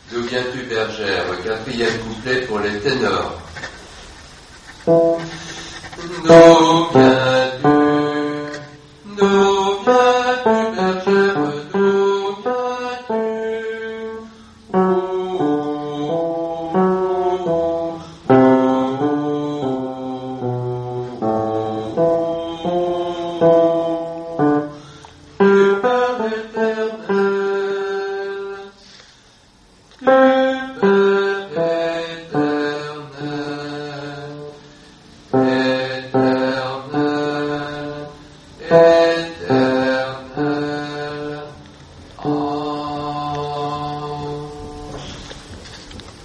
D'où viens-tu, bergère? Quatrième couplet pour les ténors. D'où viens-tu, bergère, d'où viens-tu?